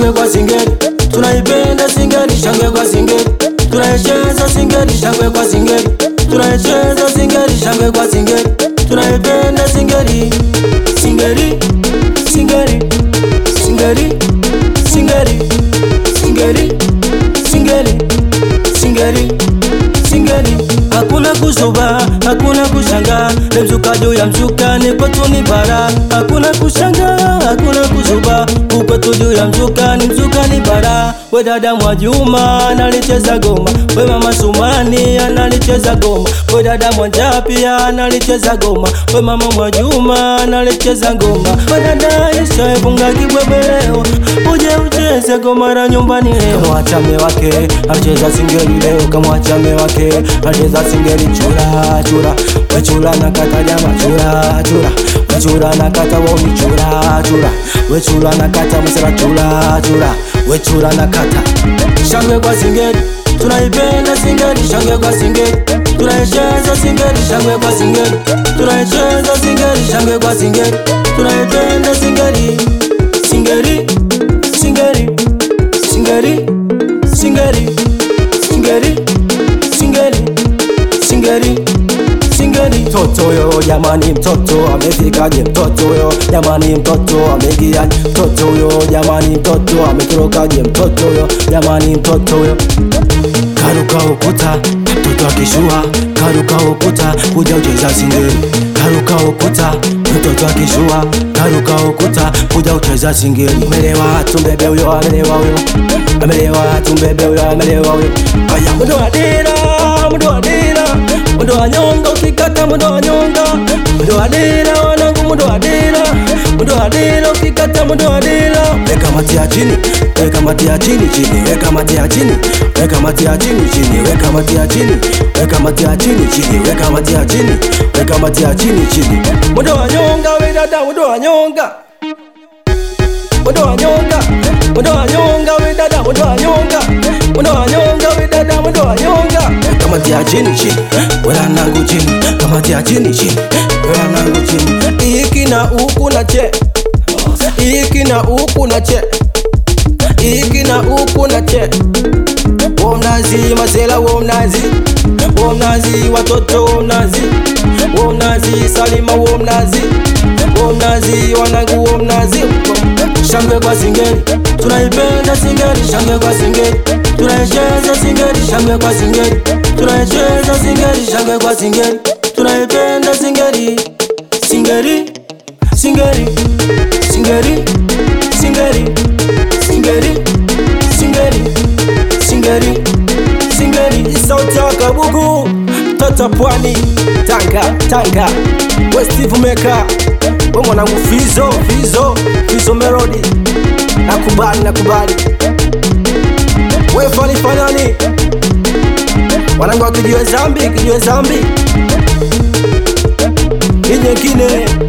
shangwe kwa singeli. Tunaipenda singeli, shangwe kwa singeli. Tunaicheza singeli, shangwe kwa singeli. Tunaicheza singeli, shangwe kwa singeli. Tunaipenda singeli. Singeli, singeli, singeli, singeli, singeli, singeli, singeli, singeli. Hakuna kuzuba, hakuna kushanga, ni mzuka juu ya mzuka, ni kwetu ni bara. Hakuna kushanga, hakuna kuzuba, kwetu juu ya mzuka, ni mzuka ni bara. We dada Mwajuma analicheza goma, we mama Sumani analicheza goma, we dada Mwanja pia analicheza goma, we mama Mwajuma analicheza goma. We dada Aisha funga kibwebeleo, uje ucheze goma la nyumbani leo. Kamwacha me wake anacheza singeli leo, kamwacha me wake anacheza singeli. Chura chura, we chura nakata nyama, chura chura, we chura nakata woni, chura chura, we chura nakata msela, chura chura, we chura nakata. Shangwe kwa singeli, tunaipenda singeli, shangwe kwa singeli. Tunaicheza singeli, shangwe kwa singeli. Tunaicheza singeli, shangwe kwa singeli. Tunaipenda singeli. Singeli, singeli, singeli, singeli, singeli, singeli, singeli, singeli. Mtoto yo jamani, mtoto amefikaje? Mtoto yo jamani, mtoto amegiaje? Mtoto yo jamani, mtoto amekirokaje? Mtoto yo jamani, mtoto yo karuka ukuta, mtoto akishua. Karuka ukuta, kuja ucheza singeli. Karuka ukuta, mtoto akishua. Karuka ukuta, kuja ucheza singeli. Amelewa tumbebe huyo, amelewa huyo, amelewa tumbebe huyo, amelewa huyo. Aya mundo adira, mundo adira, mundo anyonga ukikata, mundo anyonga, mundo adira wanangu, mundo adira, mundo adira ukikata, mundo adira. Weka mati ya chini, weka mati ya chini chini, weka mati ya chini, weka mati ya chini chini, weka mati ya chini, weka mati ya chini chini, weka mati ya chini, weka mati ya chini chini. Mundo anyonga we dada, mundo anyonga, mundo anyonga, mundo anyonga we dada, mundo anyonga, mundo anyonga we dada, mundo anyonga. Kamati ya chini chini, wala nangu chini, kamati ya chini chini, wala nangu chini. Iki na huku na che, iki na huku na che, iki na huku na che. Womnazi masela, womnazi, womnazi watoto, womnazi, womnazi Salima, womnazi, womnazi wanangu, womnazi. Shangwe kwa singeli, tunaipenda singeli, shangwe kwa singeli. Tunaicheza singeli, shangwe kwa singeli. Tunaicheza singeli, shangwe kwa singeli. Tunaipenda singeli. Singeli, singeli, singeli, singeli, singeli, singeli, singeli, singeli. Sauti ya Kabugu, Toto Pwani, Tanga, Tanga. We Steve Meka, we mwanangu Fizo, Fizo, Fizo Melody. Nakubali, nakubali. We Fali Fanani, wanangu wa Kijiwe Zambi, Kijiwe Zambi. Nyingine